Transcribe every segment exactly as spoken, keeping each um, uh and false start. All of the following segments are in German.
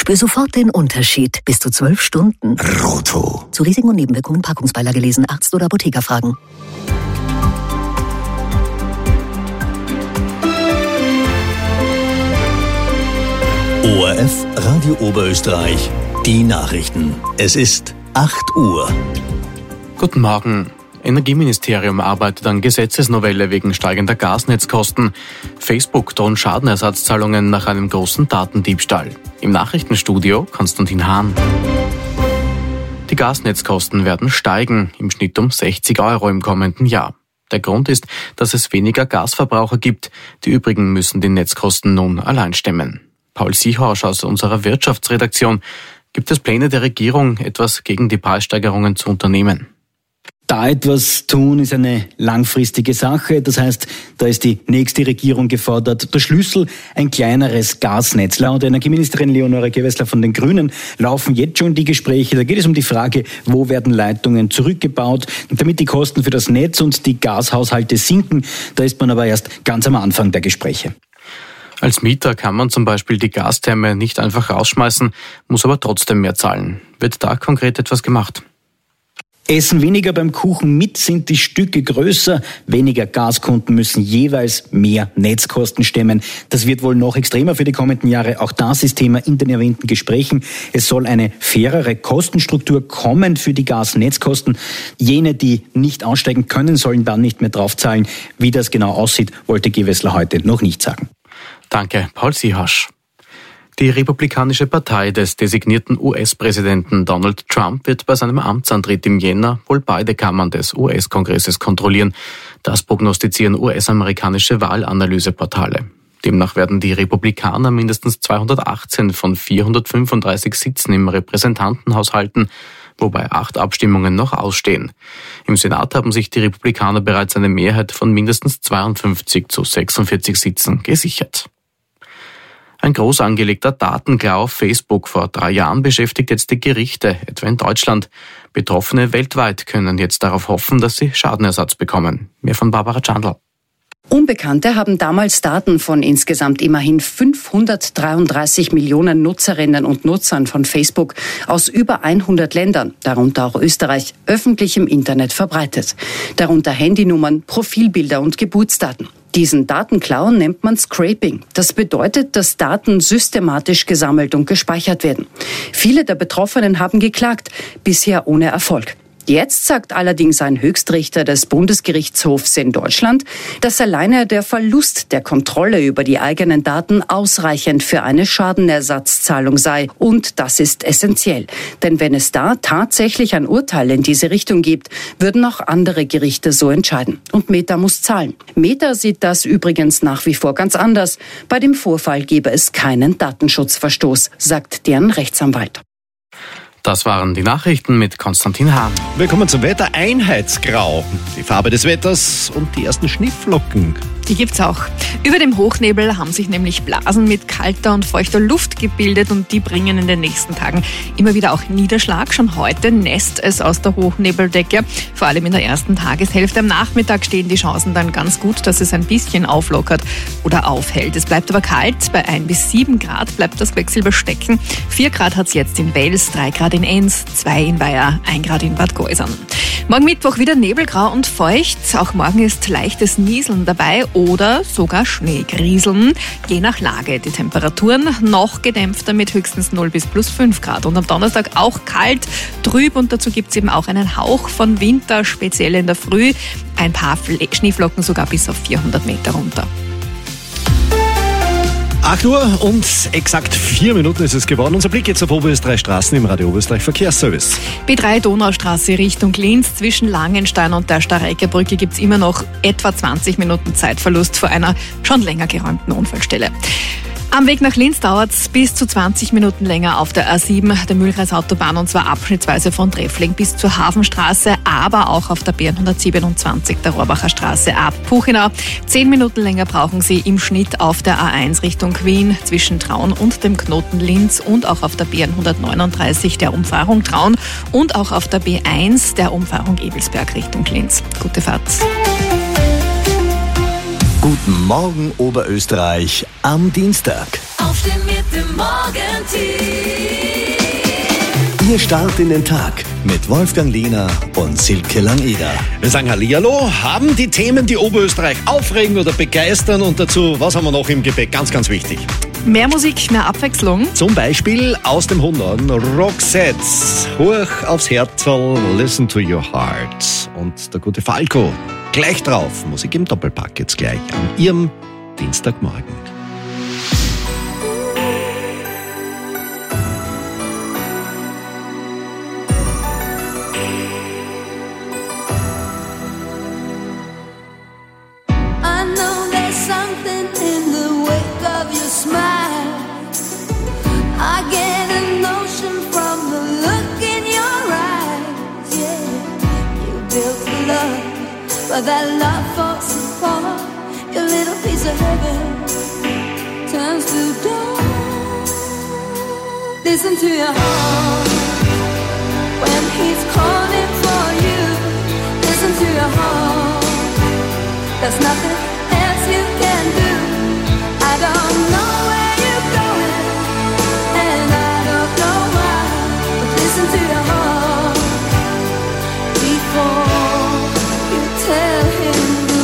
Spür sofort den Unterschied. Bis zu zwölf Stunden. Roto. Zu Risiken und Nebenwirkungen Packungsbeilage lesen, Arzt oder Apotheker fragen. O R F Radio Oberösterreich, die Nachrichten. Es ist acht Uhr. Guten Morgen. Energieministerium arbeitet an Gesetzesnovelle wegen steigender Gasnetzkosten. Facebook drohen Schadenersatzzahlungen nach einem großen Datendiebstahl. Im Nachrichtenstudio Konstantin Hahn. Die Gasnetzkosten werden steigen, im Schnitt um sechzig Euro im kommenden Jahr. Der Grund ist, dass es weniger Gasverbraucher gibt. Die übrigen müssen die Netzkosten nun allein stemmen. Paul Siehorsch aus unserer Wirtschaftsredaktion. Gibt es Pläne der Regierung, etwas gegen die Preissteigerungen zu unternehmen? Da etwas tun ist eine langfristige Sache. Das heißt, da ist die nächste Regierung gefordert. Der Schlüssel, ein kleineres Gasnetz. Laut Energieministerin Leonore Gewessler von den Grünen laufen jetzt schon die Gespräche. Da geht es um die Frage, wo werden Leitungen zurückgebaut, damit die Kosten für das Netz und die Gashaushalte sinken. Da ist man aber erst ganz am Anfang der Gespräche. Als Mieter kann man zum Beispiel die Gastherme nicht einfach rausschmeißen, muss aber trotzdem mehr zahlen. Wird da konkret etwas gemacht? Essen weniger beim Kuchen mit, sind die Stücke größer. Weniger Gaskunden müssen jeweils mehr Netzkosten stemmen. Das wird wohl noch extremer für die kommenden Jahre. Auch das ist Thema in den erwähnten Gesprächen. Es soll eine fairere Kostenstruktur kommen für die Gasnetzkosten. Jene, die nicht aussteigen können, sollen dann nicht mehr draufzahlen. Wie das genau aussieht, wollte Gewessler heute noch nicht sagen. Danke, Paul Siehorsch. Die Republikanische Partei des designierten U S-Präsidenten Donald Trump wird bei seinem Amtsantritt im Jänner wohl beide Kammern des U S-Kongresses kontrollieren. Das prognostizieren U S-amerikanische Wahlanalyseportale. Demnach werden die Republikaner mindestens zweihundertachtzehn von vierhundertfünfunddreißig Sitzen im Repräsentantenhaus halten, wobei acht Abstimmungen noch ausstehen. Im Senat haben sich die Republikaner bereits eine Mehrheit von mindestens zweiundfünfzig zu sechsundvierzig Sitzen gesichert. Ein groß angelegter Datenklau auf Facebook vor drei Jahren beschäftigt jetzt die Gerichte, etwa in Deutschland. Betroffene weltweit können jetzt darauf hoffen, dass sie Schadenersatz bekommen. Mehr von Barbara Chandler. Unbekannte haben damals Daten von insgesamt immerhin fünfhundertdreiunddreißig Millionen Nutzerinnen und Nutzern von Facebook aus über hundert Ländern, darunter auch Österreich, öffentlich im Internet verbreitet. Darunter Handynummern, Profilbilder und Geburtsdaten. Diesen Datenklau nennt man Scraping. Das bedeutet, dass Daten systematisch gesammelt und gespeichert werden. Viele der Betroffenen haben geklagt, bisher ohne Erfolg. Jetzt sagt allerdings ein Höchstrichter des Bundesgerichtshofs in Deutschland, dass alleine der Verlust der Kontrolle über die eigenen Daten ausreichend für eine Schadenersatzzahlung sei. Und das ist essentiell. Denn wenn es da tatsächlich ein Urteil in diese Richtung gibt, würden auch andere Gerichte so entscheiden. Und Meta muss zahlen. Meta sieht das übrigens nach wie vor ganz anders. Bei dem Vorfall gebe es keinen Datenschutzverstoß, sagt deren Rechtsanwalt. Das waren die Nachrichten mit Konstantin Hahn. Wir kommen zum Wetter. Einheitsgrau. Die Farbe des Wetters und die ersten Schneeflocken. Die gibt's auch. Über dem Hochnebel haben sich nämlich Blasen mit kalter und feuchter Luft gebildet und die bringen in den nächsten Tagen immer wieder auch Niederschlag. Schon heute nässt es aus der Hochnebeldecke, vor allem in der ersten Tageshälfte. Am Nachmittag stehen die Chancen dann ganz gut, dass es ein bisschen auflockert oder aufhellt. Es bleibt aber kalt. Bei ein bis sieben Grad bleibt das Quecksilber stecken. vier Grad hat's jetzt in Wels, drei Grad in Enns, zwei in Weiher, ein Grad in Bad Geusern. Morgen Mittwoch wieder nebelgrau und feucht. Auch morgen ist leichtes Nieseln dabei oder sogar Schneegrieseln, je nach Lage. Die Temperaturen noch gedämpfter mit höchstens null bis plus fünf Grad. Und am Donnerstag auch kalt, trüb und dazu gibt es eben auch einen Hauch von Winter, speziell in der Früh. Ein paar Schneeflocken sogar bis auf vierhundert Meter runter. acht Uhr und exakt vier Minuten ist es geworden. Unser Blick jetzt auf Oberösterreich Straßen im Radio Oberösterreich Verkehrsservice. B drei Donaustraße Richtung Linz. Zwischen Langenstein und der Stareckerbrücke gibt es immer noch etwa zwanzig Minuten Zeitverlust vor einer schon länger geräumten Unfallstelle. Am Weg nach Linz dauert es bis zu zwanzig Minuten länger auf der A sieben, der Mühlkreisautobahn, und zwar abschnittsweise von Treffling bis zur Hafenstraße, aber auch auf der B hundertsiebenundzwanzig, der Rohrbacher Straße ab Puchenau. Zehn Minuten länger brauchen Sie im Schnitt auf der A eins Richtung Wien zwischen Traun und dem Knoten Linz und auch auf der B hundertneununddreißig, der Umfahrung Traun, und auch auf der B eins, der Umfahrung Ebelsberg Richtung Linz. Gute Fahrt. Guten Morgen Oberösterreich am Dienstag. Aufstehen mit dem Morgenteam. Ihr Start in den Tag mit Wolfgang Lehner und Silke Langeder. Wir sagen Hallihallo, haben die Themen, die Oberösterreich aufregen oder begeistern, und dazu, was haben wir noch im Gepäck? Ganz, ganz wichtig. Mehr Musik, mehr Abwechslung. Zum Beispiel aus dem hohen Norden Roxette. Hoch aufs Herzl, listen to your heart. Und der gute Falco gleich drauf. Musik im Doppelpack jetzt gleich an Ihrem Dienstagmorgen. But that love falls apart. Your little piece of heaven turns to dawn. Listen to your heart when he's calling for you. Listen to your heart. There's nothing else you can do. I don't know where you're going, and I don't know why. But listen to your heart before tell him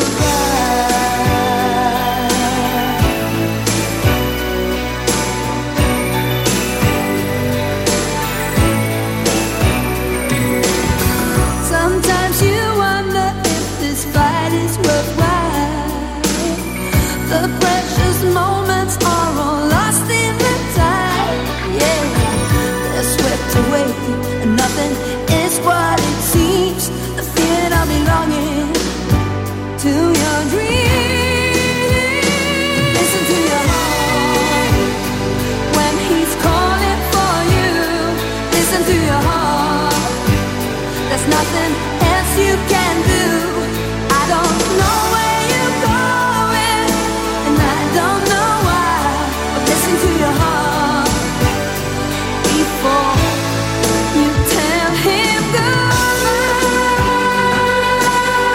goodbye. Sometimes you wonder if this fight is worthwhile. The precious moments are all lost in the tide. Yeah, they're swept away and nothing is what it seems. The feeling of belonging to your dreams. Listen to your heart when he's calling for you. Listen to your heart. There's nothing else you can do. I don't know where you're going, and I don't know why. But listen to your heart before you tell him goodbye.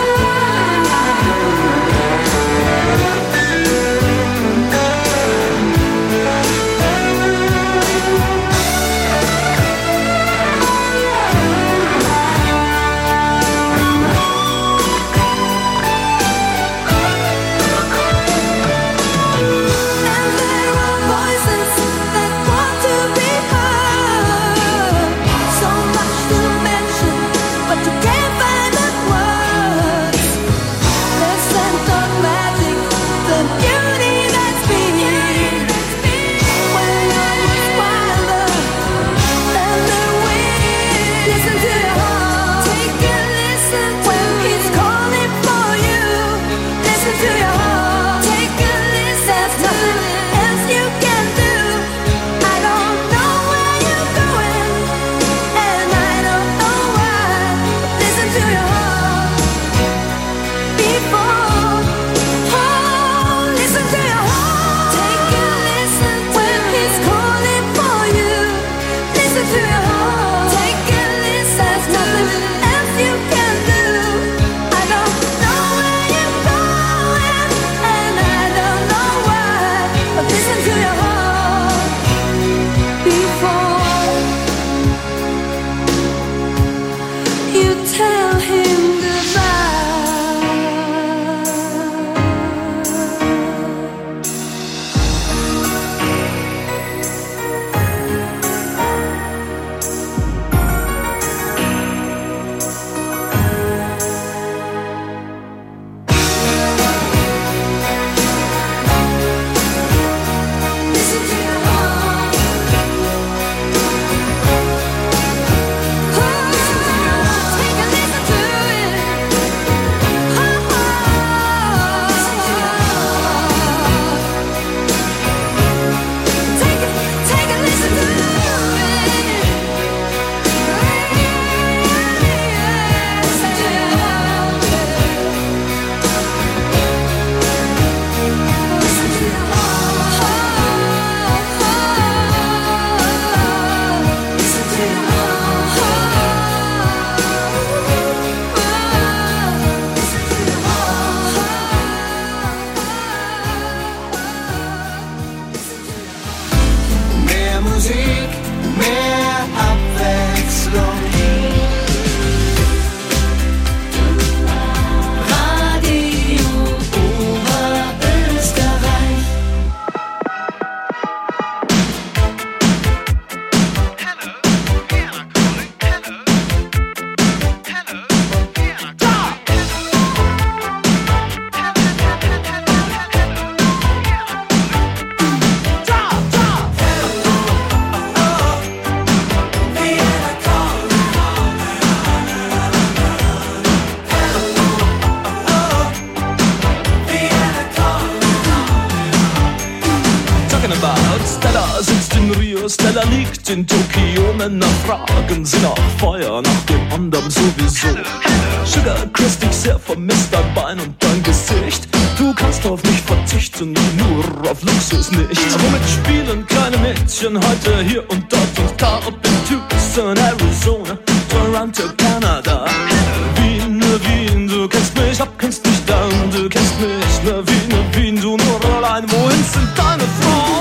liegt in Tokio. Männer fragen sie nach Feuer, nach dem anderen sowieso. Sugar Chris, dich sehr vermisst, dein Bein und dein Gesicht. Du kannst auf mich verzichten, nur auf Luxus nicht. Womit spielen kleine Mädchen heute hier und dort und da? Ob in Tucson, Arizona, Toronto, Kanada. Wien, Wien, du kennst mich ab, kennst mich dann. Du kennst mich, ne Wien, ne Wien, du nur allein. Wohin sind deine Frauen?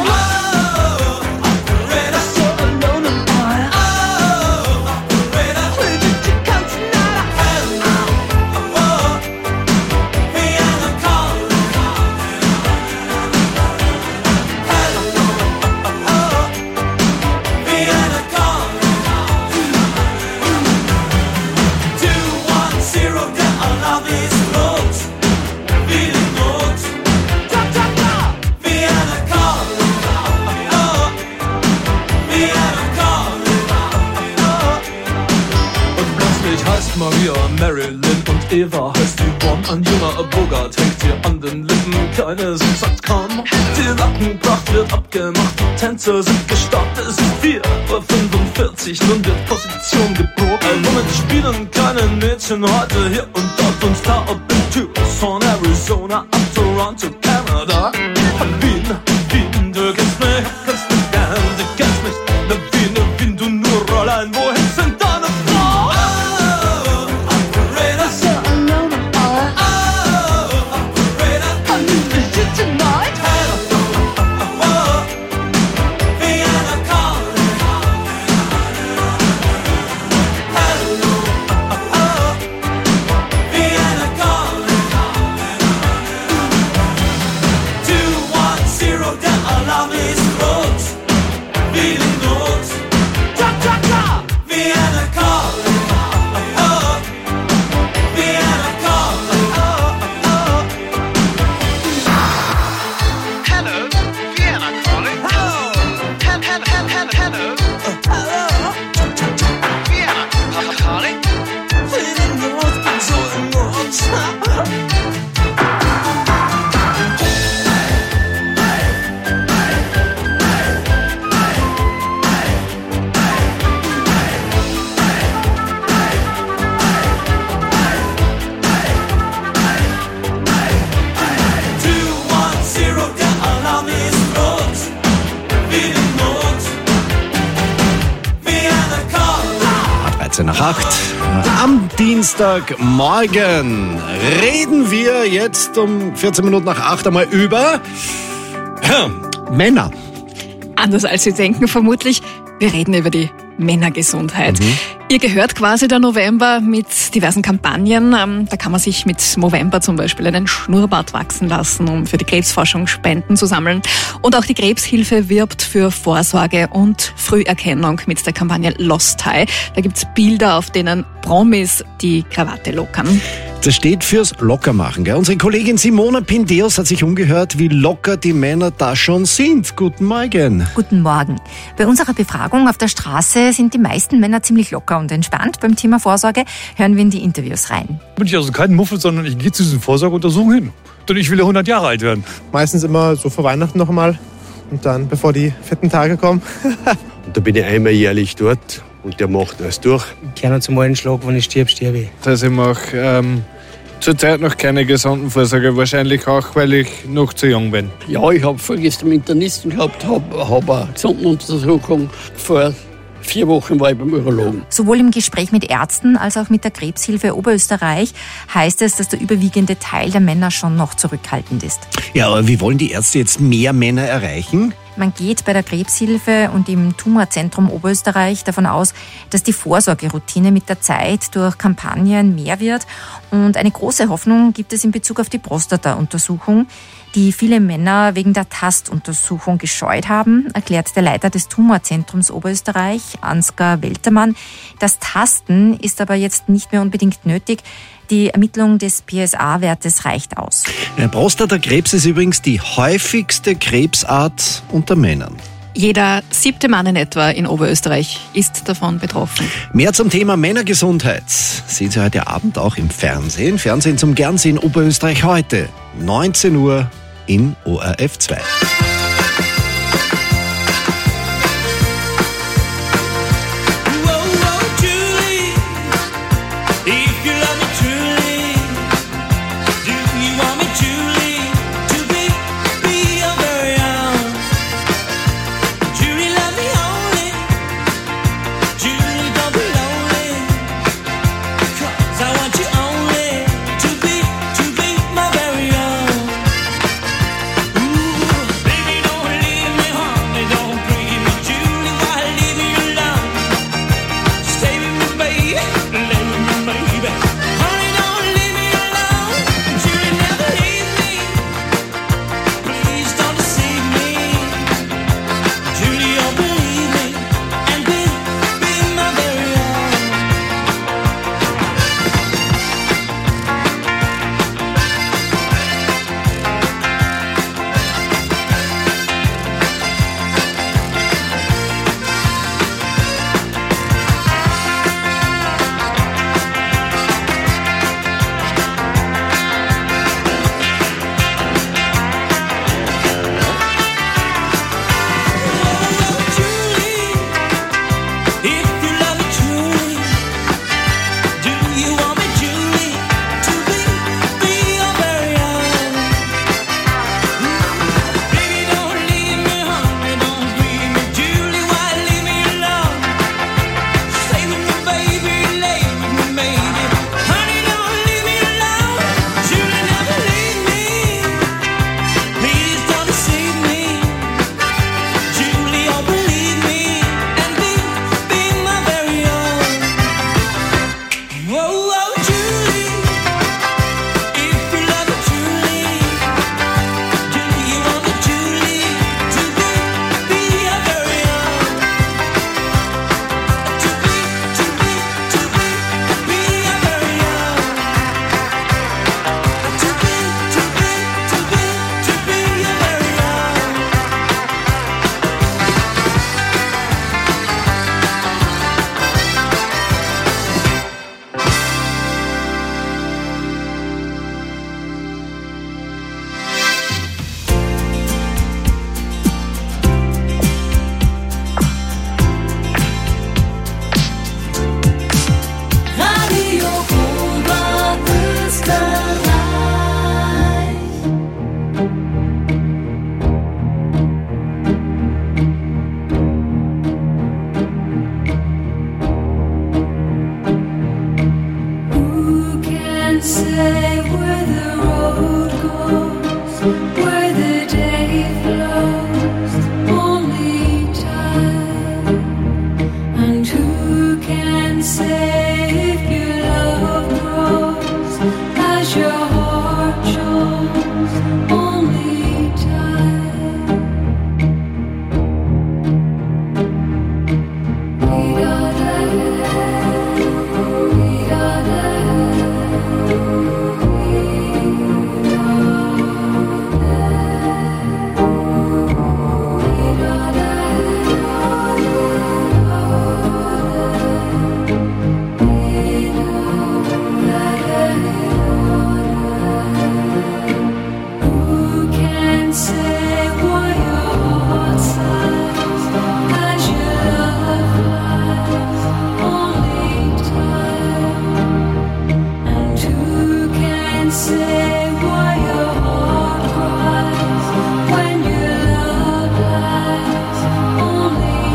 Maria, Marilyn und Eva heißt Yvonne. Ein junger Bogart hängt dir an den Lippen, keine sind sagt kaum. Die Lackenpracht wird abgemacht, die Tänzer sind gestartet. Es ist vier Uhr fünfundvierzig, nun wird Position geprobt. Womit spielen kleine Mädchen heute hier und dort und da? Ob in Tucson, Arizona, ab Toronto, Kanada. Wien, Wien, du kennst mich, kennst mich gern, du kennst mich. Ne Wien, ne Wien, du nur allein, wohin sind deine Frauen? Nach acht. Am Dienstagmorgen reden wir jetzt um vierzehn Minuten nach acht einmal über ja, Männer. Anders als Sie denken vermutlich, wir reden über die Männergesundheit. Mhm. Ihr gehört quasi der November mit diversen Kampagnen. Da kann man sich mit Movember zum Beispiel einen Schnurrbart wachsen lassen, um für die Krebsforschung Spenden zu sammeln. Und auch die Krebshilfe wirbt für Vorsorge und Früherkennung mit der Kampagne Lost Tie. Da gibt's Bilder, auf denen Promis die Krawatte lockern. Das steht fürs Lockermachen. Gell? Unsere Kollegin Simona Pindeus hat sich umgehört, wie locker die Männer da schon sind. Guten Morgen. Guten Morgen. Bei unserer Befragung auf der Straße sind die meisten Männer ziemlich locker und entspannt beim Thema Vorsorge. Hören wir in die Interviews rein. Bin ich also kein Muffel, sondern ich gehe zu diesen Vorsorgeuntersuchungen hin. Denn ich will ja hundert Jahre alt werden. Meistens immer so vor Weihnachten noch einmal und dann, bevor die fetten Tage kommen. Und da bin ich einmal jährlich dort. Und der macht alles durch. Ich kann zum einen Schlag, wenn ich sterbe, sterbe ich. Also ich mache ähm, zurzeit noch keine gesunden Vorsorge, wahrscheinlich auch, weil ich noch zu jung bin. Ja, ich habe vorgestern einen Internisten gehabt, habe hab eine Gesundenuntersuchung. Vor vier Wochen war ich beim Urologen. Sowohl im Gespräch mit Ärzten als auch mit der Krebshilfe Oberösterreich heißt es, dass der überwiegende Teil der Männer schon noch zurückhaltend ist. Ja, aber wie wollen die Ärzte jetzt mehr Männer erreichen? Man geht bei der Krebshilfe und im Tumorzentrum Oberösterreich davon aus, dass die Vorsorgeroutine mit der Zeit durch Kampagnen mehr wird. Und eine große Hoffnung gibt es in Bezug auf die Prostata-Untersuchung, die viele Männer wegen der Tastuntersuchung gescheut haben, erklärt der Leiter des Tumorzentrums Oberösterreich, Ansgar Weltermann. Das Tasten ist aber jetzt nicht mehr unbedingt nötig. Die Ermittlung des P S A-Wertes reicht aus. Prostatakrebs ist übrigens die häufigste Krebsart unter Männern. Jeder siebte Mann in etwa in Oberösterreich ist davon betroffen. Mehr zum Thema Männergesundheit sehen Sie heute Abend auch im Fernsehen. Fernsehen zum Gernsehen Oberösterreich heute, neunzehn Uhr in O R F zwei. say where the road goes, where the day flows, only time. And who can say if your love grows as your heart shows, only time. Who can say why your heart sighs as your love flies, only time. And who can say why your heart cries when your love lies, only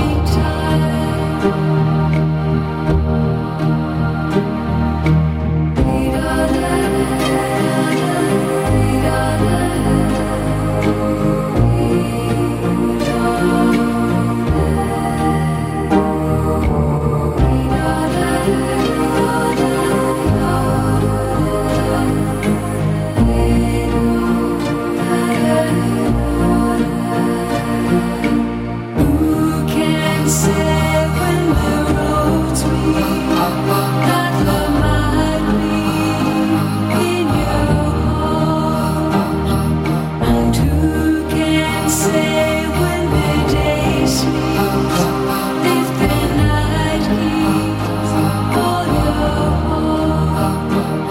Who can say when the roads meet that love might be in your heart? And who can say when the day sleeps if the night keeps all your heart?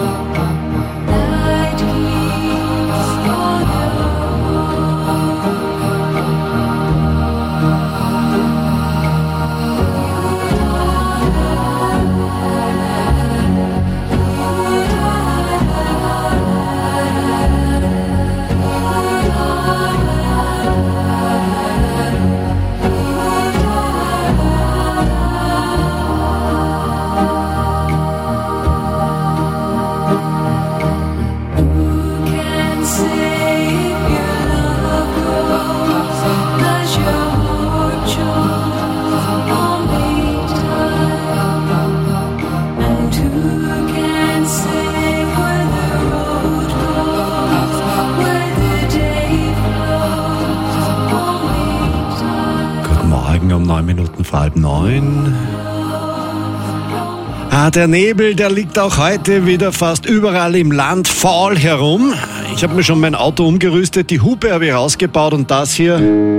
Night keeps all your can say if your love grows as your heart shows, only time. And who can say where the road goes, where the day flows, only time. Guten Morgen um neun Minuten vor halb neun. Ah, der Nebel, der liegt auch heute wieder fast überall im Land faul herum. Ich habe mir schon mein Auto umgerüstet, die Hupe habe ich rausgebaut und das hier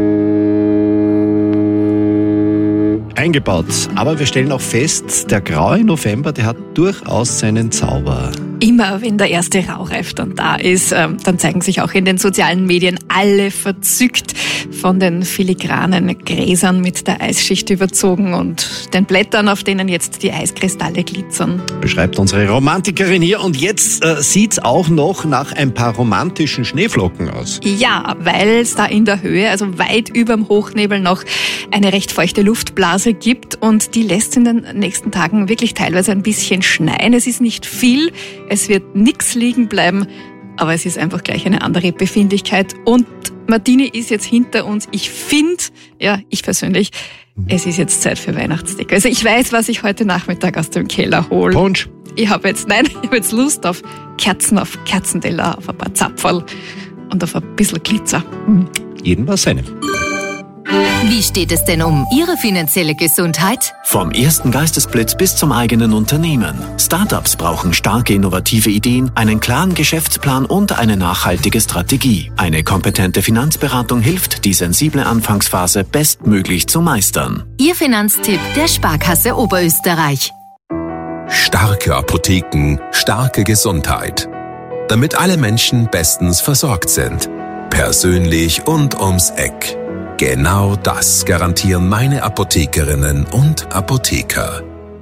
eingebaut. Aber wir stellen auch fest, der graue November, der hat durchaus seinen Zauber. Immer wenn der erste Raureif dann da ist, ähm, dann zeigen sich auch in den sozialen Medien alle verzückt von den filigranen Gräsern mit der Eisschicht überzogen und den Blättern, auf denen jetzt die Eiskristalle glitzern. Beschreibt unsere Romantikerin hier. Und jetzt äh, sieht's auch noch nach ein paar romantischen Schneeflocken aus. Ja, weil es da in der Höhe, also weit überm Hochnebel, noch eine recht feuchte Luftblase gibt und die lässt in den nächsten Tagen wirklich teilweise ein bisschen schneien. Es ist nicht viel, es wird nichts liegen bleiben, aber es ist einfach gleich eine andere Befindlichkeit. Und Martini ist jetzt hinter uns. Ich finde, ja, ich persönlich, es ist jetzt Zeit für Weihnachtsdeko. Also ich weiß, was ich heute Nachmittag aus dem Keller hole. Punsch. Ich habe jetzt, nein, ich habe jetzt Lust auf Kerzen, auf Kerzenteller, auf ein paar Zapferl und auf ein bisschen Glitzer. Jeden was seine. Wie steht es denn um Ihre finanzielle Gesundheit? Vom ersten Geistesblitz bis zum eigenen Unternehmen. Startups brauchen starke, innovative Ideen, einen klaren Geschäftsplan und eine nachhaltige Strategie. Eine kompetente Finanzberatung hilft, die sensible Anfangsphase bestmöglich zu meistern. Ihr Finanztipp der Sparkasse Oberösterreich. Starke Apotheken, starke Gesundheit. Damit alle Menschen bestens versorgt sind. Persönlich und ums Eck. Genau das garantieren meine Apothekerinnen und Apotheker.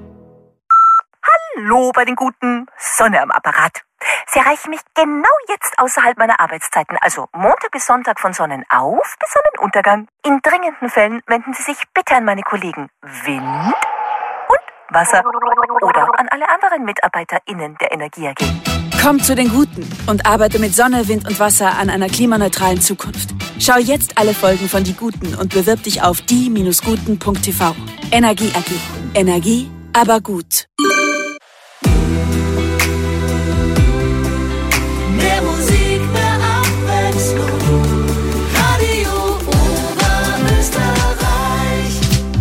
Hallo bei den Guten, Sonne am Apparat. Sie erreichen mich genau jetzt außerhalb meiner Arbeitszeiten, also Montag bis Sonntag von Sonnenauf bis Sonnenuntergang. In dringenden Fällen wenden Sie sich bitte an meine Kollegen Wind und Wasser oder an alle anderen MitarbeiterInnen der Energie A G. Komm zu den Guten und arbeite mit Sonne, Wind und Wasser an einer klimaneutralen Zukunft. Schau jetzt alle Folgen von Die Guten und bewirb dich auf die Bindestrich guten Punkt t v. Energie A G. Energie, aber gut. Mehr Musik, mehr Abwechslung. Radio Oberösterreich.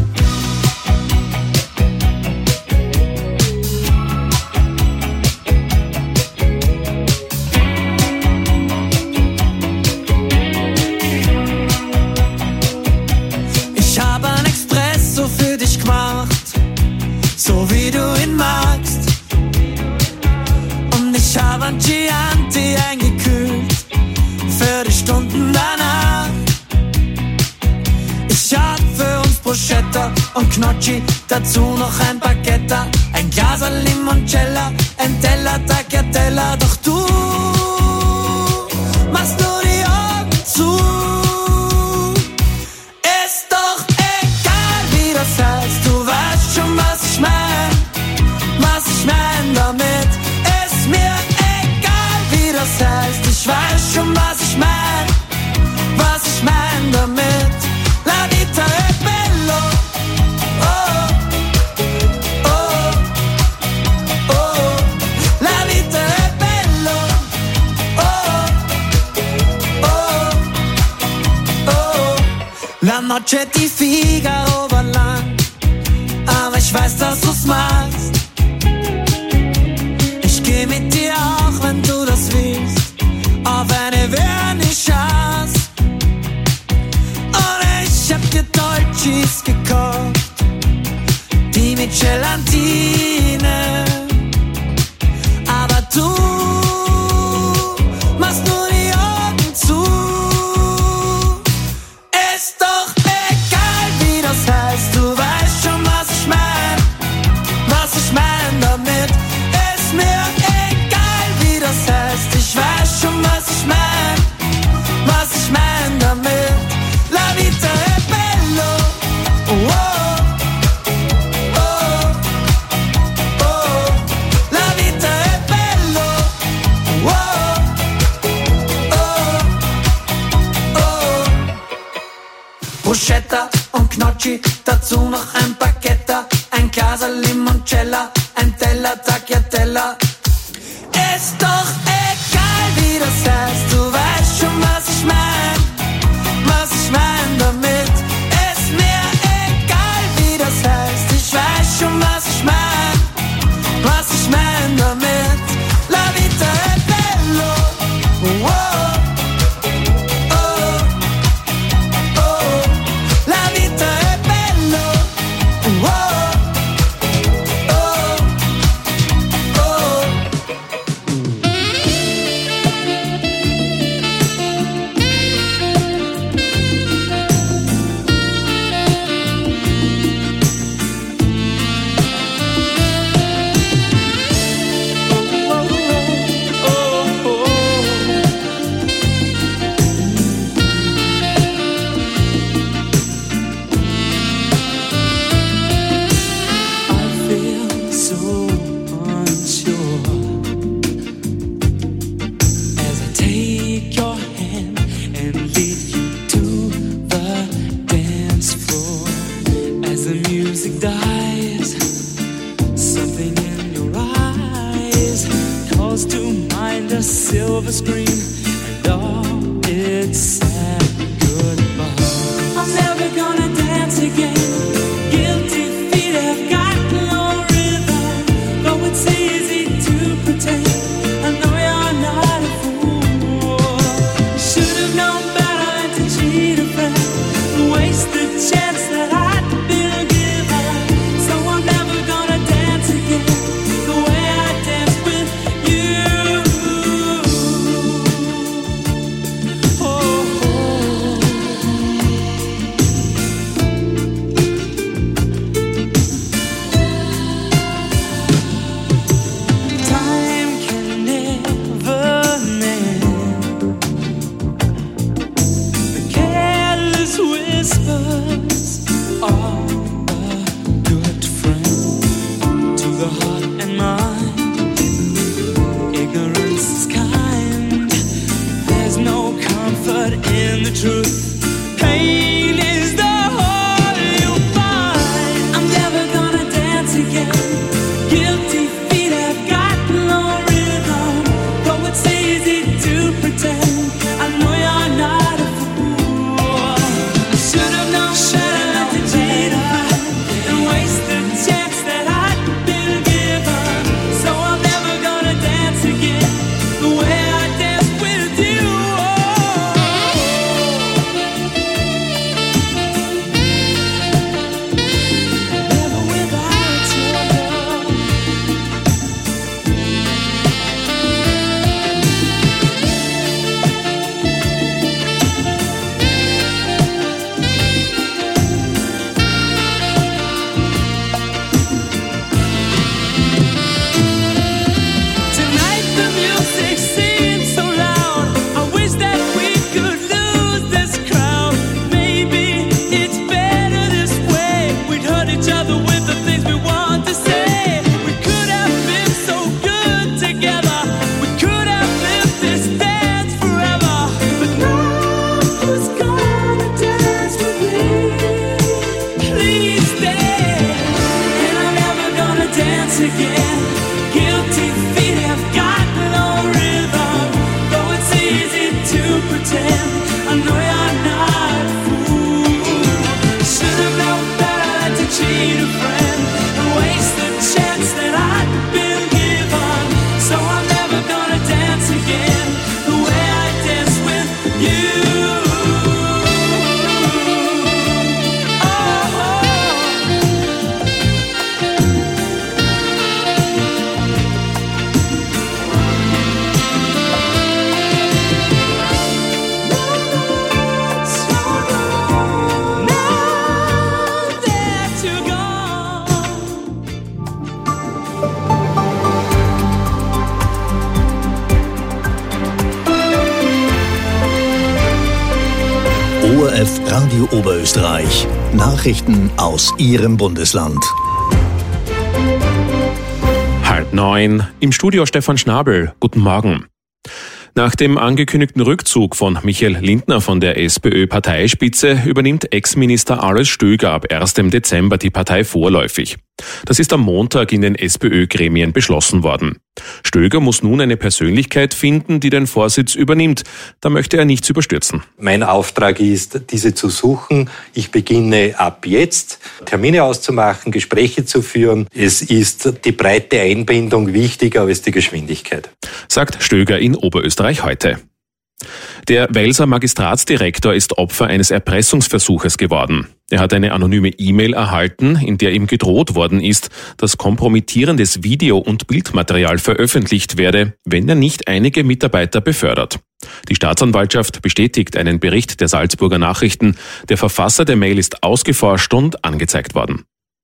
Ich habe ein Espresso für dich gemacht, so wie du ihn magst. Und ich habe ein Chianti eingekühlt für die Stunden danach. Ich hab für uns Bruschetta und Gnocchi, dazu noch ein Baguetta, ein Glas Limoncello, ein Teller Tagliatella. Doch du machst nur die Augen zu. Ist doch egal, wie das heißt, du weißt schon, was ich mein, was ich mein damit. Ist mir egal, wie das heißt, ich weiß schon, was ich mein, was ich mein damit. La vita è bello, oh, oh, oh, la vita è bello, oh, oh, oh. La noche di Figaro war lang, aber ich weiß, dass du's magst. Ich geh mit dir auch, wenn du das willst, auf eine Vernissage. Und ich hab dir Dolcis gekauft, die mit Gelatine. Aber du machst nur die Augen zu. Ist doch egal, wie das heißt, du weißt schon, was ich mein, was ich mein damit. Ist mir egal, wie das heißt, ich weiß schon, was ich mein, was ich mein damit. La vita è bello, oh, oh, oh. La vita è bello, oh, oh, oh. Bruschetta und Gnocchi, dazu noch ein Baguetta, ein Glas Limoncello, ein Teller Tagliatella. Ist doch egal, wie das heißt, du weißt schon, was ich mein, was ich mein damit. Ist mir egal, wie das heißt, ich weiß schon, was ich mein, was ich mein damit. La vita è bello, oh, oh, oh. La vita è bello, oh, oh, oh. Silver screen and all its sad goodbye. I'm never gonna dance again. Guilty feet have got no rhythm. Though it's easy to pretend, I know you're not a fool. Should have known better than to cheat a friend, waste the chance that I'd been given. So I'm never gonna dance again the way I danced with you. dance again. Guilty feet have got no rhythm, though it's easy to pretend. I know you're not a fool. Should have known better than to cheat a friend and waste the chance that I'd been given. So I'm never gonna dance again the way I dance with you. O R F Radio Oberösterreich. Nachrichten aus Ihrem Bundesland. Halb neun. Im Studio Stefan Schnabel. Guten Morgen. Nach dem angekündigten Rückzug von Michael Lindner von der SPÖ-Parteispitze übernimmt Ex-Minister Alois Stöger ab erstem Dezember die Partei vorläufig. Das ist am Montag in den SPÖ-Gremien beschlossen worden. Stöger muss nun eine Persönlichkeit finden, die den Vorsitz übernimmt. Da möchte er nichts überstürzen. Mein Auftrag ist, diese zu suchen. Ich beginne ab jetzt, Termine auszumachen, Gespräche zu führen. Es ist die breite Einbindung wichtiger als die Geschwindigkeit. Sagt Stöger in Oberösterreich heute. Der Welser Magistratsdirektor ist Opfer eines Erpressungsversuches geworden. Er hat eine anonyme E-Mail erhalten, in der ihm gedroht worden ist, dass kompromittierendes Video- und Bildmaterial veröffentlicht werde, wenn er nicht einige Mitarbeiter befördert. Die Staatsanwaltschaft bestätigt einen Bericht der Salzburger Nachrichten. Der Verfasser der Mail ist ausgeforscht und angezeigt worden.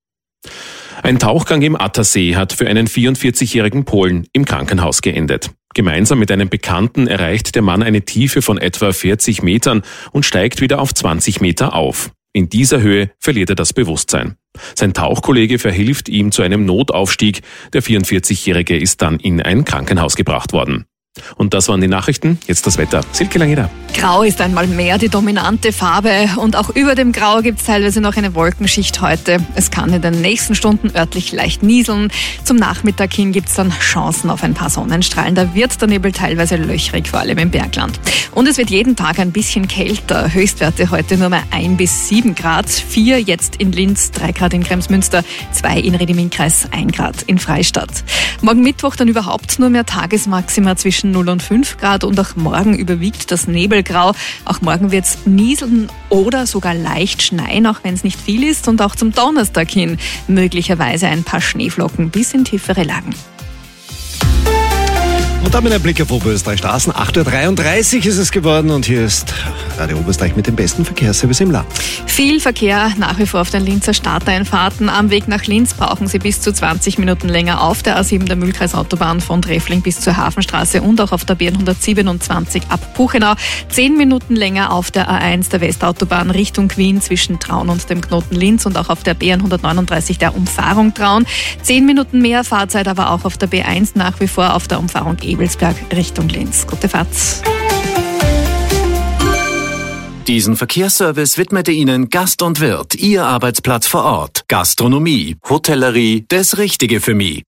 Ein Tauchgang im Attersee hat für einen vierundvierzigjährigen Polen im Krankenhaus geendet. Gemeinsam mit einem Bekannten erreicht der Mann eine Tiefe von etwa vierzig Metern und steigt wieder auf zwanzig Meter auf. In dieser Höhe verliert er das Bewusstsein. Sein Tauchkollege verhilft ihm zu einem Notaufstieg. Der vierundvierzigjährige ist dann in ein Krankenhaus gebracht worden. Und das waren die Nachrichten. Jetzt das Wetter. Silke Langeder. Grau ist einmal mehr die dominante Farbe und auch über dem Grau gibt es teilweise noch eine Wolkenschicht heute. Es kann in den nächsten Stunden örtlich leicht nieseln. Zum Nachmittag hin gibt es dann Chancen auf ein paar Sonnenstrahlen. Da wird der Nebel teilweise löchrig, vor allem im Bergland. Und es wird jeden Tag ein bisschen kälter. Höchstwerte heute nur mal ein bis sieben Grad. vier jetzt in Linz, drei Grad in Kremsmünster, zwei in Ried-im-Innkreis, ein Grad in Freistadt. Morgen Mittwoch dann überhaupt nur mehr Tagesmaxima zwischen null und fünf Grad und auch morgen überwiegt das Nebelgrau. Auch morgen wird es nieseln oder sogar leicht schneien, auch wenn es nicht viel ist. Und auch zum Donnerstag hin möglicherweise ein paar Schneeflocken bis in tiefere Lagen. Und damit ein Blick auf Oberösterreich Straßen. acht Uhr dreiunddreißig ist es geworden und hier ist Radio Oberösterreich mit dem besten Verkehrsservice im Land. Viel Verkehr nach wie vor auf den Linzer Starteinfahrten. Am Weg nach Linz brauchen Sie bis zu zwanzig Minuten länger auf der A sieben der Mühlkreisautobahn von Treffling bis zur Hafenstraße und auch auf der B hundertsiebenundzwanzig ab Buchenau. Zehn Minuten länger auf der A eins der Westautobahn Richtung Wien zwischen Traun und dem Knoten Linz und auch auf der B hundertneununddreißig der Umfahrung Traun. Zehn Minuten mehr Fahrzeit aber auch auf der B eins nach wie vor auf der Umfahrung Ebelsberg Richtung Linz. Gute Fahrt. Diesen Verkehrsservice widmete Ihnen Gast und Wirt, Ihr Arbeitsplatz vor Ort. Gastronomie, Hotellerie, das Richtige für mich.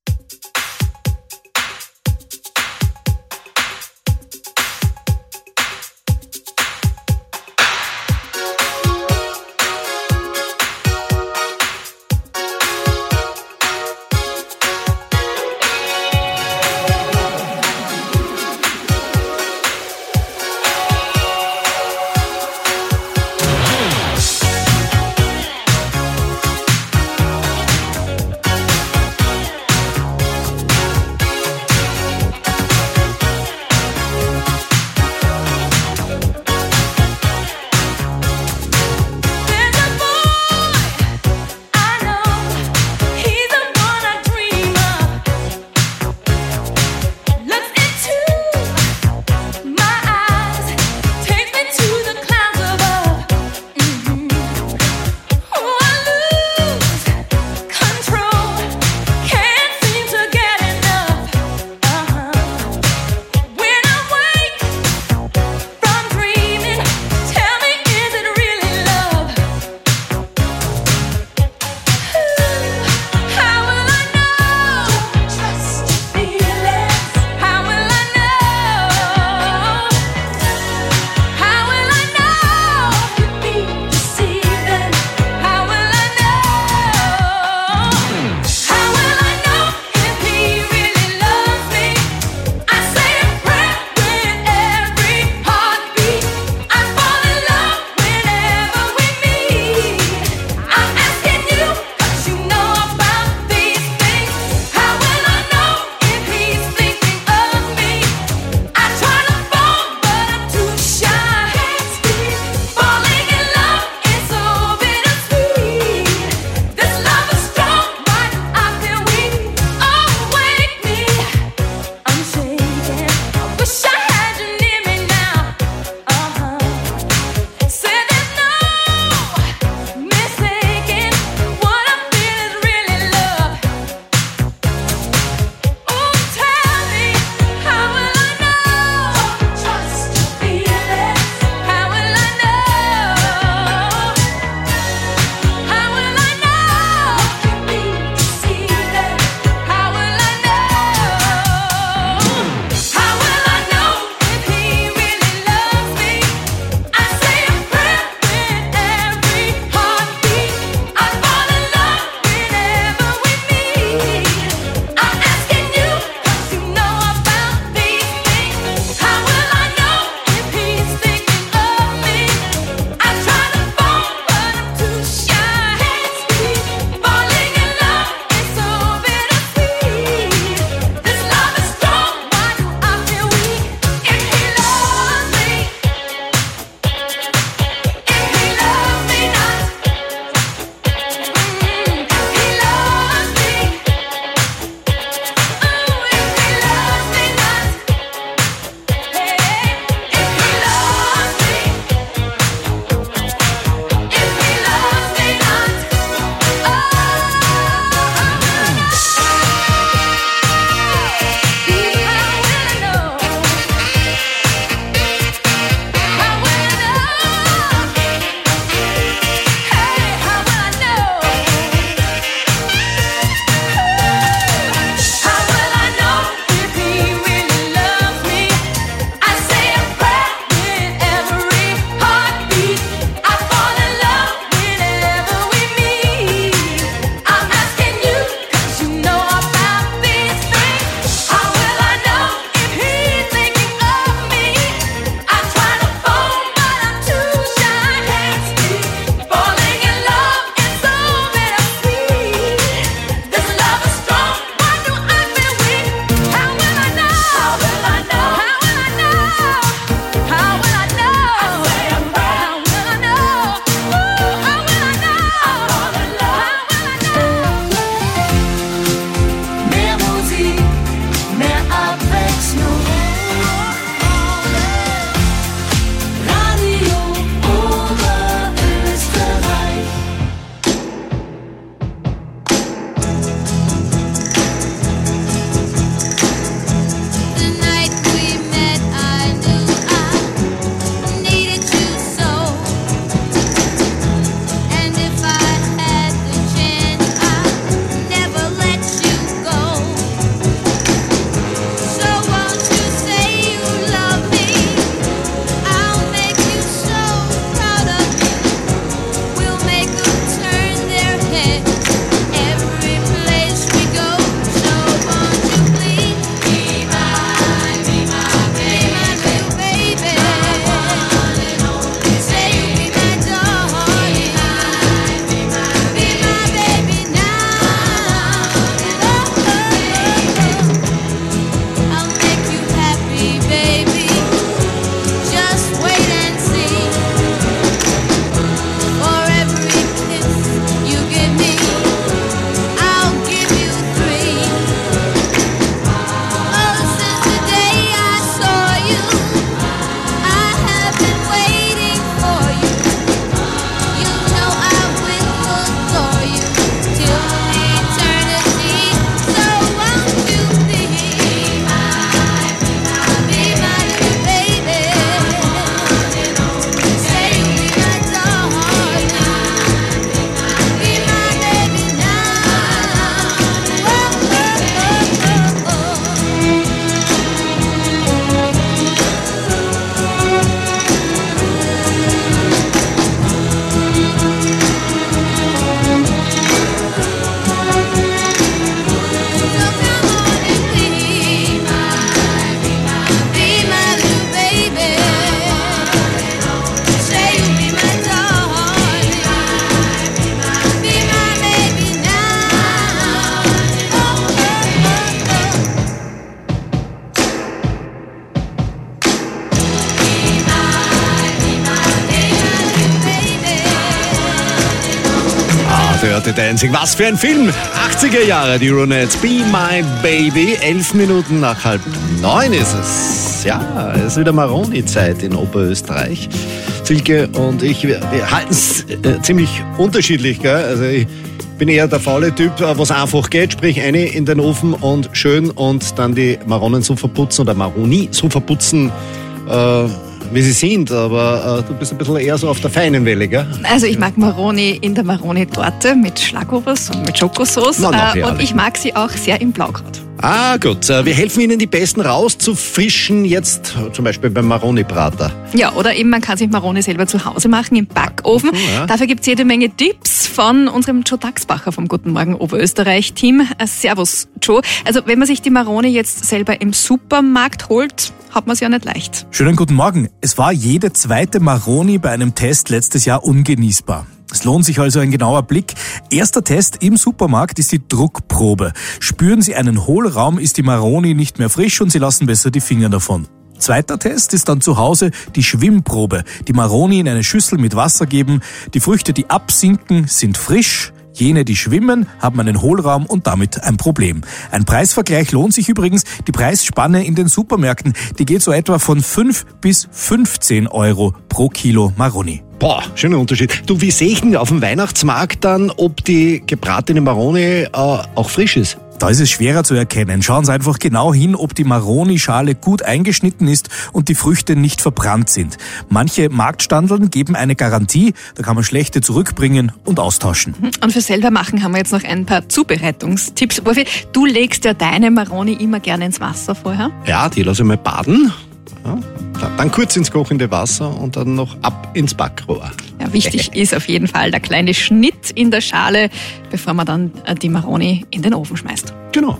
Dirty Dancing. Was für ein Film! achtziger Jahre, die Ronettes. Be My Baby. Elf Minuten nach halb neun ist es. Ja, es ist wieder Maroni-Zeit in Oberösterreich. Silke und ich, wir, wir halten es äh, ziemlich unterschiedlich, gell? Also ich bin eher der faule Typ, äh, was einfach geht, sprich eine in den Ofen und schön und dann die Maronen so verputzen oder Maroni so verputzen, äh, wie sie sind, aber äh, du bist ein bisschen eher so auf der feinen Welle, gell? Also ich mag Maroni in der Maroni-Torte mit Schlagobers und mit Schokosauce Na, na, äh, und ich mag sie auch sehr im Blaukraut. Ah, gut. Wir helfen Ihnen, die Besten rauszufischen, jetzt zum Beispiel beim Maroni-Brater. Ja, oder eben man kann sich Maroni selber zu Hause machen im Backofen. Oh, ja. Dafür gibt es jede Menge Tipps von unserem Joe Daxbacher vom Guten Morgen Oberösterreich-Team. Servus, Joe. Also wenn man sich die Maroni jetzt selber im Supermarkt holt, hat man es ja nicht leicht. Schönen guten Morgen. Es war jede zweite Maroni bei einem Test letztes Jahr ungenießbar. Es lohnt sich also ein genauer Blick. Erster Test im Supermarkt ist die Druckprobe. Spüren Sie einen Hohlraum, ist die Maroni nicht mehr frisch und Sie lassen besser die Finger davon. Zweiter Test ist dann zu Hause die Schwimmprobe. Die Maroni in eine Schüssel mit Wasser geben. Die Früchte, die absinken, sind frisch. Jene, die schwimmen, haben einen Hohlraum und damit ein Problem. Ein Preisvergleich lohnt sich übrigens. Die Preisspanne in den Supermärkten, die geht so etwa von fünf bis fünfzehn Euro pro Kilo Maroni. Boah, schöner Unterschied. Du, wie sehe ich denn auf dem Weihnachtsmarkt dann, ob die gebratene Maroni äh, auch frisch ist? Da ist es schwerer zu erkennen. Schauen Sie einfach genau hin, ob die Maroni-Schale gut eingeschnitten ist und die Früchte nicht verbrannt sind. Manche Marktstandeln geben eine Garantie, da kann man schlechte zurückbringen und austauschen. Und für selber machen haben wir jetzt noch ein paar Zubereitungstipps. Wolfi, du legst ja deine Maroni immer gerne ins Wasser vorher. Ja, die lasse ich mal baden. Ja, dann kurz ins kochende Wasser und dann noch ab ins Backrohr. Ja, wichtig ist auf jeden Fall der kleine Schnitt in der Schale, bevor man dann die Maroni in den Ofen schmeißt. Genau.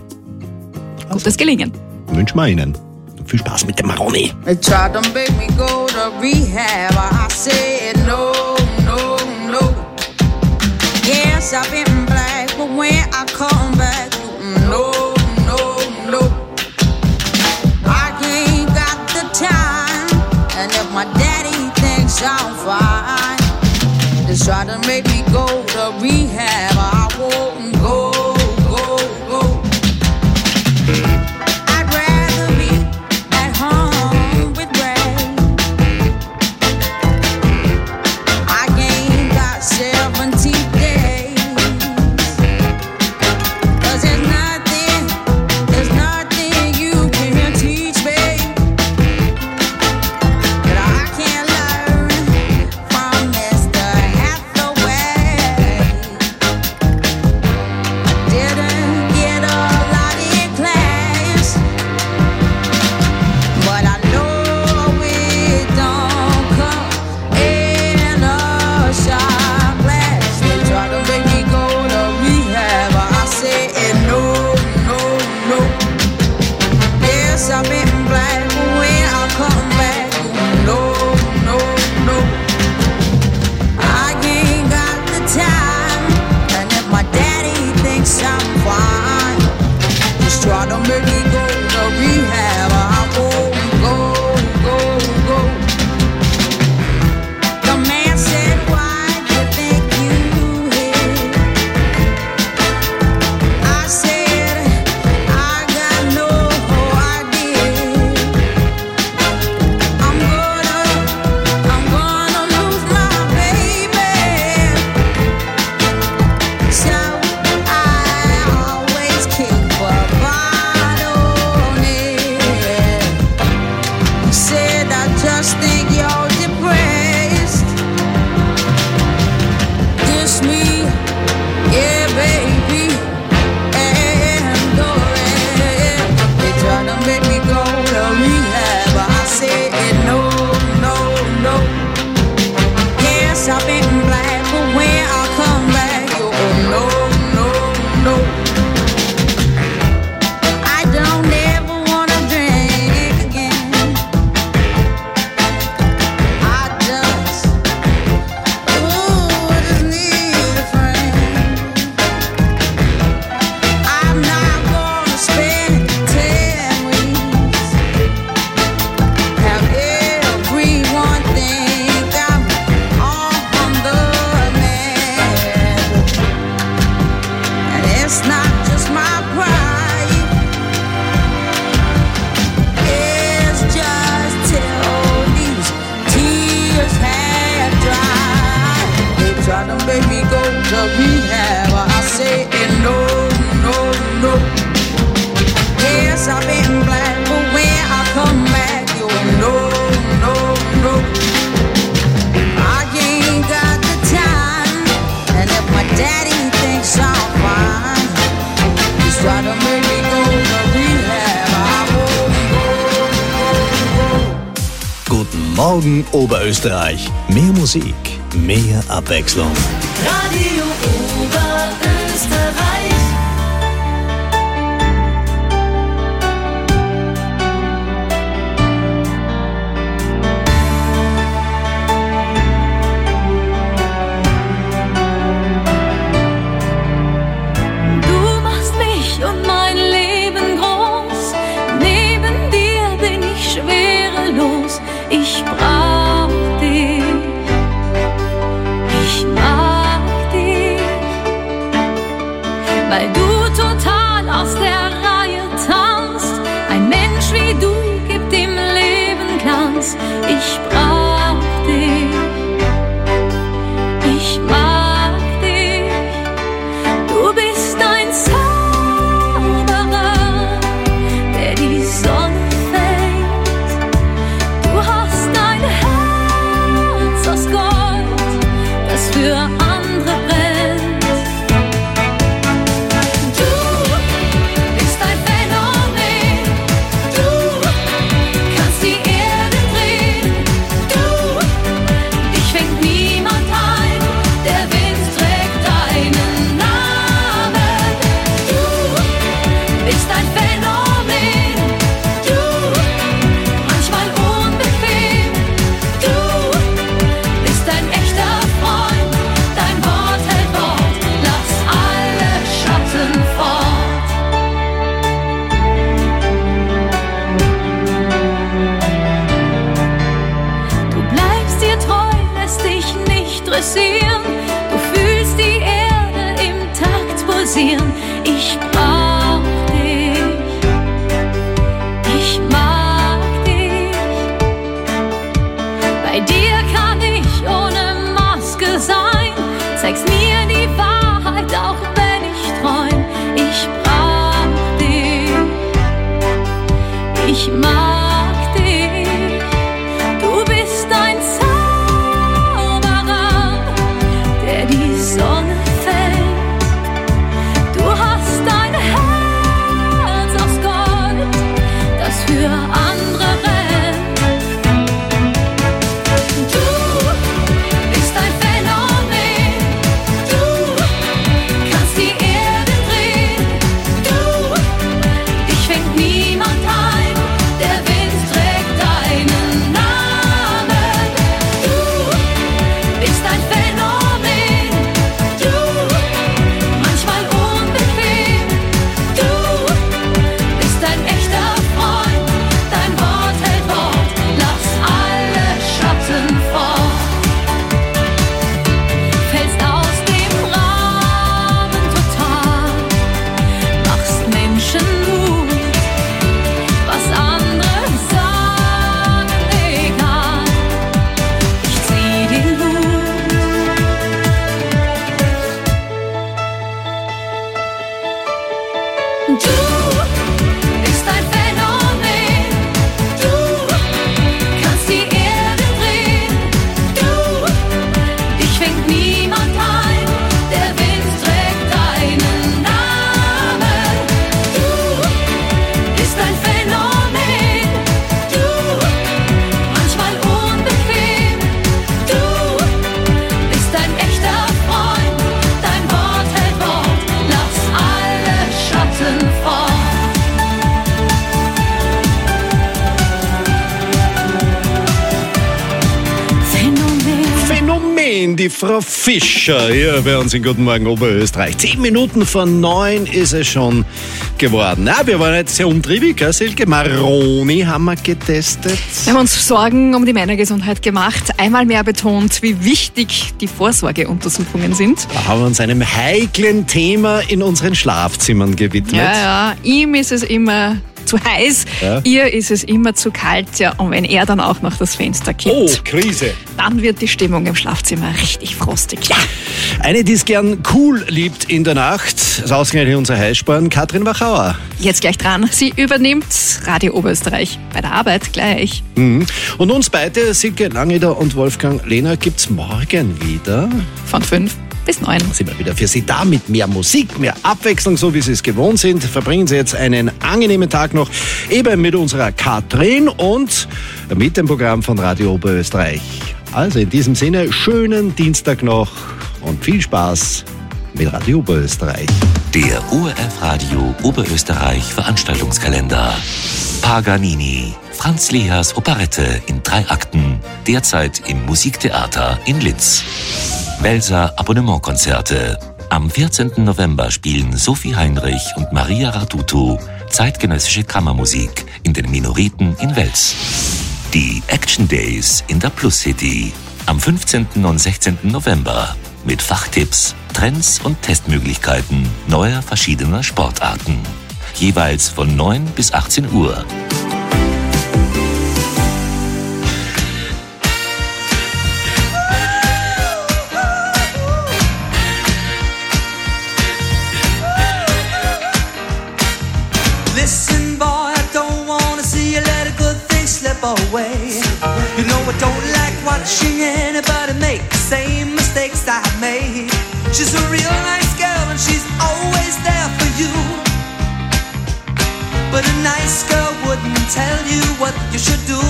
Gutes Gelingen. Wünschen wir Ihnen viel Spaß mit der Maroni. They tried to make me go to rehab. I said no, no, no. Yes, I've been black, but when I come back, no, no, no. I ain't got the time, and if my daddy thinks I'm fine, they try to make me go to rehab. I won't go, go, go. I'd rather be at home with Ray. I ain't got seventy days. to rehab. I say no, no, no. Yes, I've been black, but when I come back, you no, no, no. I ain't got the time, and if my daddy thinks I'm fine, he's trying to make me go to rehab. I won't go. Guten Morgen Oberösterreich. Mehr Musik, mehr Abwechslung. Radio Oberösterreich. Du machst mich und mein Leben groß. Neben dir bin ich schwerelos. Ich brauch dich. Ich mag dich. Weil du total aus der Reihe tanzt. Ein Mensch wie du gibt dem Leben Glanz. Ich brauch dich. Ich mag dich. Du bist ein Zauberer, der die Sonne fängt. Du hast ein Herz aus Gold, das für andere brennt. Du bist ein Phänomen. Du kannst die Erde drehen. Du, dich fängt niemand ein. Der Wind trägt deinen Namen. Du bist ein Phänomen. Du, manchmal unbequem. Du bist ein echter Freund. Dein Wort hält Wort. Lass alle Schatten fort. Du bleibst dir treu, lässt dich nicht dressieren. Du fühlst die Erde im Takt pulsieren. Ich brauch dich. Ich mag dich. Bei dir kann ich ohne Maske sein. Zeigst mir die Wahrheit, auch wenn ich träum. Ich brauch dich. Ich mag dich. Du bist ein Zauberer, der die Sonne fängt. Du hast ein Herz aus Gold, das für andere rennt. Du bist ein Phänomen. Du kannst die Erde drehen. Du, dich fängt niemand ein. Der Wind trägt deinen Namen. Du bist ein Phänomen. Du, manchmal unbequem. Du bist ein echter Freund. Dein Wort hält Wort. Lass alle Schatten fort. Fällst aus dem Rahmen total. Machst Menschen Mut. Was andere sagen, egal. Ich zieh den Hut. Du bist ein Phänomen. Du kannst die Erde drehen. Du, dich fängt niemand ein. Der Wind trägt deinen Namen. Du bist ein Phänomen. Du, manchmal unbequem. Du bist ein echter Freund. Dein Wort hält Wort. Lass alle Schatten fort. Phänomen. Phänomen, die Frau Fischer hier bei uns in Guten Morgen Oberösterreich. Zehn Minuten vor neun ist es schon geworden. Ja, wir waren jetzt sehr umtriebig, gell, Silke? Maroni haben wir getestet. Wir haben uns Sorgen um die Männergesundheit gemacht. Einmal mehr betont, wie wichtig die Vorsorgeuntersuchungen sind. Da haben wir uns einem heiklen Thema in unseren Schlafzimmern gewidmet. Ja, ja, ihm ist es immer zu heiß, Ja. ihr ist es immer zu kalt. Ja, und wenn er dann auch noch das Fenster kippt, Oh, Krise. dann wird die Stimmung im Schlafzimmer richtig frostig. Ja. Eine, die es gern cool liebt in der Nacht, ist ausgerechnet unser Heißsporn, Katrin Wachauer. Jetzt gleich dran. Sie übernimmt Radio Oberösterreich bei der Arbeit gleich. Mhm. Und uns beide, Silke Langeder und Wolfgang Lehner, gibt's morgen wieder. Von fünf bis neun. Sind wir wieder für Sie da mit mehr Musik, mehr Abwechslung, so wie Sie es gewohnt sind. Verbringen Sie jetzt einen angenehmen Tag noch eben mit unserer Katrin und mit dem Programm von Radio Oberösterreich. Also in diesem Sinne, schönen Dienstag noch und viel Spaß mit Radio Oberösterreich. Der O R F Radio Oberösterreich Veranstaltungskalender. Paganini. Franz Lehers Operette in drei Akten. Derzeit im Musiktheater in Linz. Welser Abonnementkonzerte. Am vierzehnten November spielen Sophie Heinrich und Maria Radutu zeitgenössische Kammermusik in den Minoriten in Wels. Die Action Days in der Plus City. Am fünfzehnten und sechzehnten November. Mit Fachtipps, Trends und Testmöglichkeiten neuer verschiedener Sportarten. Jeweils von neun bis achtzehn Uhr. Listen, boy, I don't wanna see you let a good thing slip away. You know I don't like watching anybody make the same mistakes I made. She's a real nice girl and she's always there for you. But a nice girl wouldn't tell you what you should do.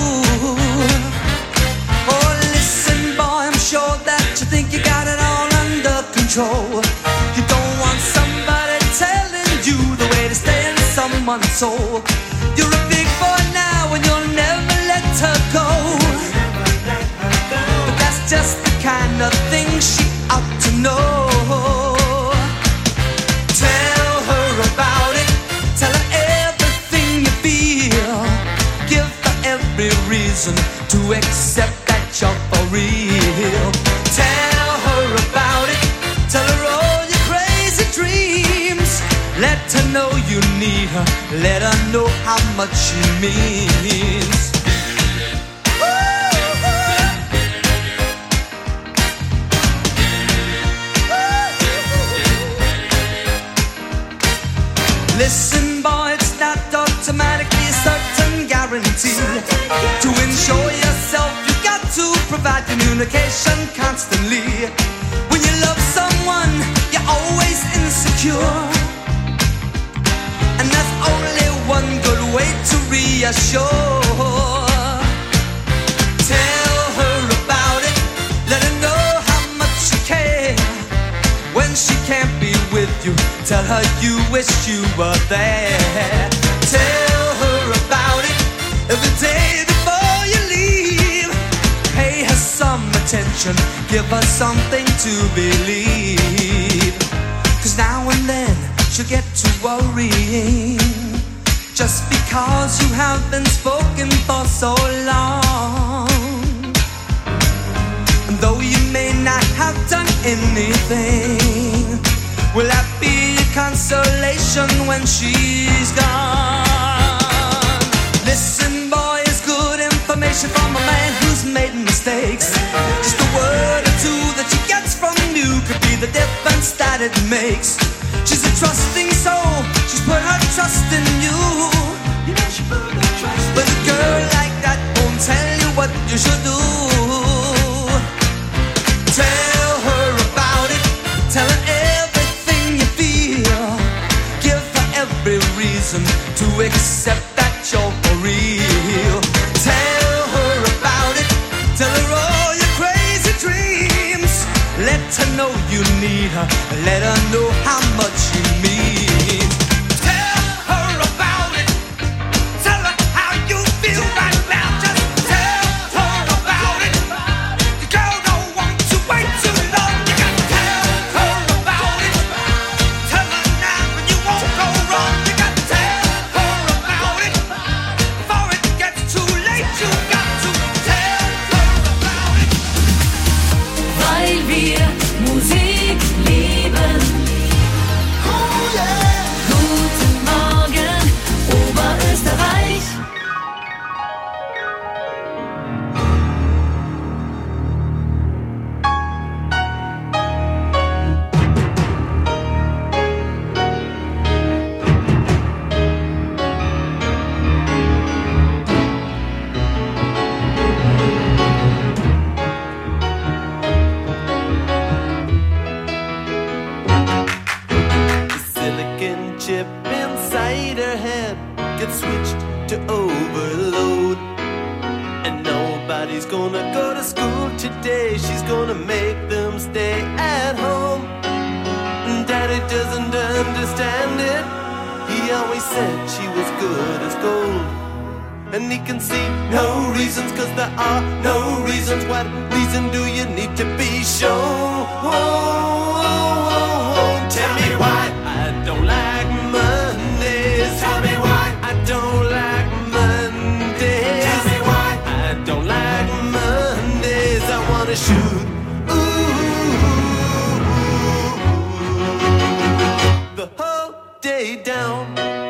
Oh, listen, boy, I'm sure that you think you got it all under control. You don't want somebody telling you the way to stay in someone's soul. You're a big boy now and you'll never let her go. But that's just the kind of thing she ought to know. Tell her about it. Tell her everything you feel. Give her every reason to accept that you're for real. Tell her about it. Tell her all your crazy dreams. Let her know you need her. Let her know how much she means. Listen, boy, it's not automatically a certain guarantee. To ensure yourself, you got to provide communication constantly. When you love someone, you're always insecure. And there's only one good way to reassure. Tell her about it. Let her know how much you care. When she can't be with you, tell her you wish you were there. Tell her about it every day before you leave. Pay her some attention, give her something to believe. Cause now and then she'll get to worrying, just because you have been spoken for so long. And though you may not have done anything, will that be your consolation when she's gone? Listen, boy, it's good information from a man who's made mistakes. Just a word or two that she gets from you could be the difference that it makes. She's a trusting soul, she's put her trust in you. You know she put her trust in you. But a girl like that won't tell you what you should do. Tell her about it, tell her everything you feel. Give her every reason to accept that you're for real. Tell her about it, tell her all your crazy dreams. Let her know you need her, let her know how much she means. Tell her about it, tell her how you feel right now. Just tell her about it. The girl don't want to wait too long. You gotta tell her about it. Tell her now and you won't go wrong. You gotta tell her about it before it gets too late. You got to tell her about it. Weil wir Musik lieben. Oh yeah. chip inside her head gets switched to overload. And nobody's gonna go to school today, she's gonna make them stay at home. Daddy doesn't understand it, he always said she was good as gold. And he can see no reasons, cause there are no reasons. What reason do you need to be shown? Whoa, whoa, whoa, whoa. Tell me why I don't like Mondays. Tell me why I don't like Mondays. Tell me why I don't like Mondays. I wanna shoot ooh, the whole day down.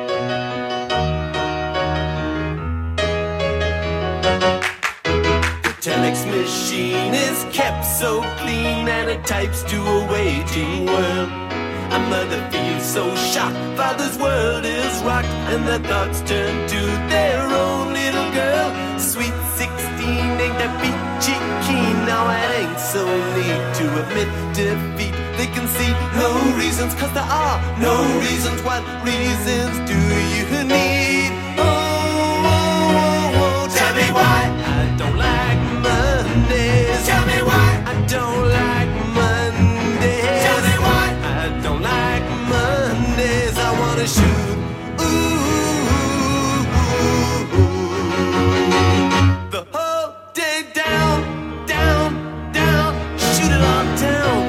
Telex machine is kept so clean and it types to a waging world. A mother feels so shocked, father's world is rocked, and their thoughts turn to their own little girl. Sweet sixteen, ain't that peachy keen? Now it ain't so neat to admit defeat. They can see no reasons, cause there are no reasons. What reasons do you need? Oh, oh, oh, oh. Tell me why I don't like Mondays. Tell me why I don't like Mondays. Tell me why I don't like Mondays. I wanna shoot ooh, the whole day down, down, down. Shoot it on down.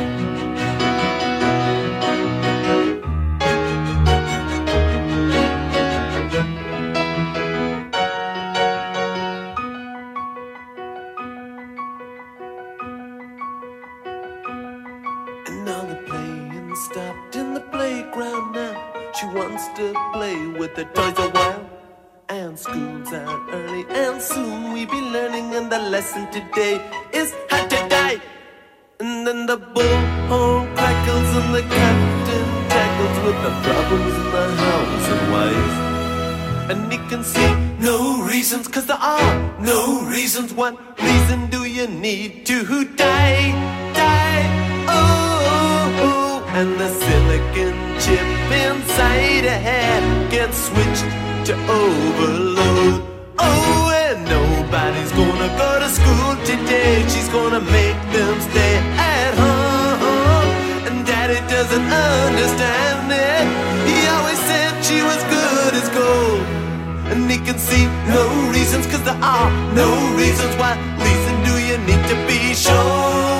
Stopped in the playground now. She wants to play with the toys a while. And school's out early, and soon we be learning. And the lesson today is how to die. And then the bullhorn crackles and the captain tackles with the problems in the house and wife. And he can see no reasons, cause there are no reasons. What reason do you need to die? Die, oh, oh. And the silicon chip inside her head gets switched to overload. Oh, and nobody's gonna go to school today, she's gonna make them stay at home. And daddy doesn't understand it, he always said she was good as gold. And he can see no reasons, cause there are no reasons. What reason do you need to be shown?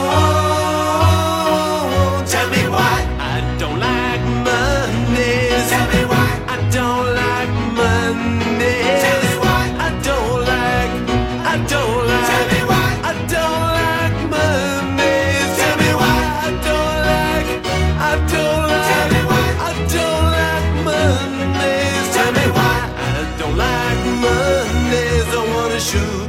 Tell me why I don't like Mondays. Tell me why I don't like Mondays. Tell me why I don't like, I don't like. Tell me why I don't like Mondays. Tell me why I don't like, I don't like. Tell me why I don't like Mondays. Tell me why I don't like Mondays. I wanna shoot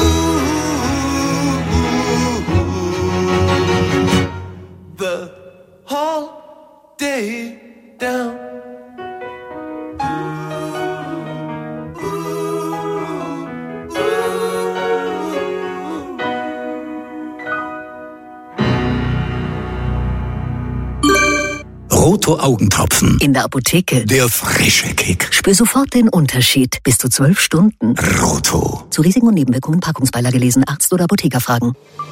ooh, the whole day down. Roto Augentropfen. In der Apotheke. Der frische Kick. Spür sofort den Unterschied. Bis zu zwölf Stunden. Roto. Zu Risiken und Nebenwirkungen Packungsbeilage lesen, Arzt oder Apotheker fragen.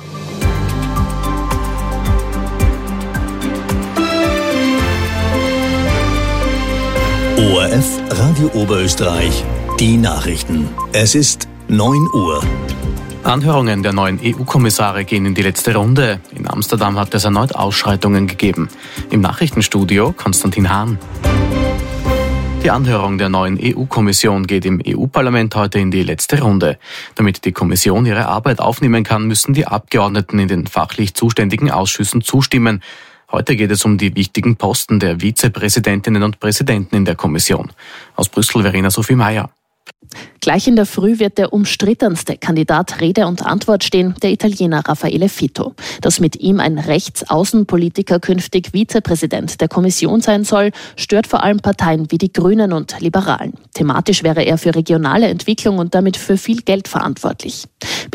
O R F Radio Oberösterreich, die Nachrichten. Es ist neun Uhr. Anhörungen der neuen E U-Kommissare gehen in die letzte Runde. In Amsterdam hat es erneut Ausschreitungen gegeben. Im Nachrichtenstudio Konstantin Hahn. Die Anhörung der neuen E U-Kommission geht im E U-Parlament heute in die letzte Runde. Damit die Kommission ihre Arbeit aufnehmen kann, müssen die Abgeordneten in den fachlich zuständigen Ausschüssen zustimmen. Heute geht es um die wichtigen Posten der Vizepräsidentinnen und Präsidenten in der Kommission. Aus Brüssel Verena Sophie Meyer. Gleich in der Früh wird der umstrittenste Kandidat Rede und Antwort stehen, der Italiener Raffaele Fitto. Dass mit ihm ein Rechtsaußenpolitiker künftig Vizepräsident der Kommission sein soll, stört vor allem Parteien wie die Grünen und Liberalen. Thematisch wäre er für regionale Entwicklung und damit für viel Geld verantwortlich.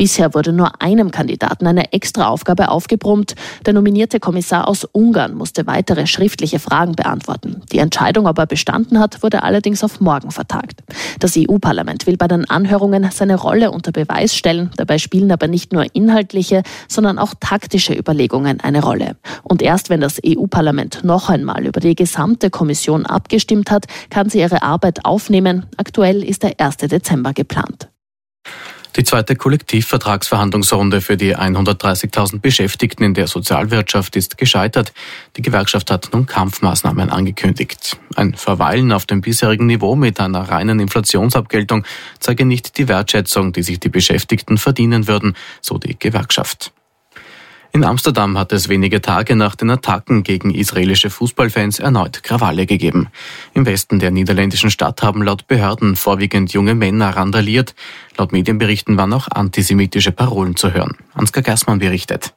Bisher wurde nur einem Kandidaten eine extra Aufgabe aufgebrummt. Der nominierte Kommissar aus Ungarn musste weitere schriftliche Fragen beantworten. Die Entscheidung, ob er bestanden hat, wurde allerdings auf morgen vertagt. Das E U-Parlament will bei den Anhörungen seine Rolle unter Beweis stellen. Dabei spielen aber nicht nur inhaltliche, sondern auch taktische Überlegungen eine Rolle. Und erst wenn das E U-Parlament noch einmal über die gesamte Kommission abgestimmt hat, kann sie ihre Arbeit aufnehmen. Aktuell ist der erste Dezember geplant. Die zweite Kollektivvertragsverhandlungsrunde für die hundertdreißigtausend Beschäftigten in der Sozialwirtschaft ist gescheitert. Die Gewerkschaft hat nun Kampfmaßnahmen angekündigt. Ein Verweilen auf dem bisherigen Niveau mit einer reinen Inflationsabgeltung zeige nicht die Wertschätzung, die sich die Beschäftigten verdienen würden, so die Gewerkschaft. In Amsterdam hat es wenige Tage nach den Attacken gegen israelische Fußballfans erneut Krawalle gegeben. Im Westen der niederländischen Stadt haben laut Behörden vorwiegend junge Männer randaliert. Laut Medienberichten waren auch antisemitische Parolen zu hören. Ansgar Gersmann berichtet.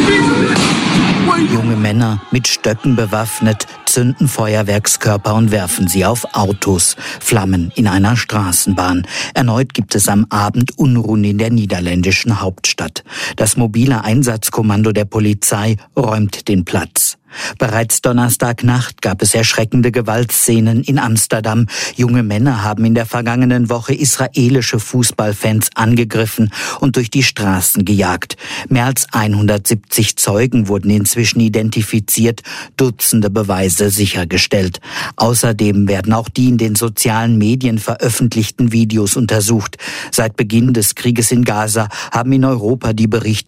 Junge Männer mit Stöcken bewaffnet zünden Feuerwerkskörper und werfen sie auf Autos. Flammen in einer Straßenbahn. Erneut gibt es am Abend Unruhen in der niederländischen Hauptstadt. Das mobile Einsatzkommando der Polizei räumt den Platz. Bereits Donnerstagnacht gab es erschreckende Gewaltszenen in Amsterdam. Junge Männer haben in der vergangenen Woche israelische Fußballfans angegriffen und durch die Straßen gejagt. Mehr als hundertsiebzig Zeugen wurden inzwischen identifiziert, Dutzende Beweise sichergestellt. Außerdem werden auch die in den sozialen Medien veröffentlichten Videos untersucht. Seit Beginn des Krieges in Gaza haben in Europa die Berichte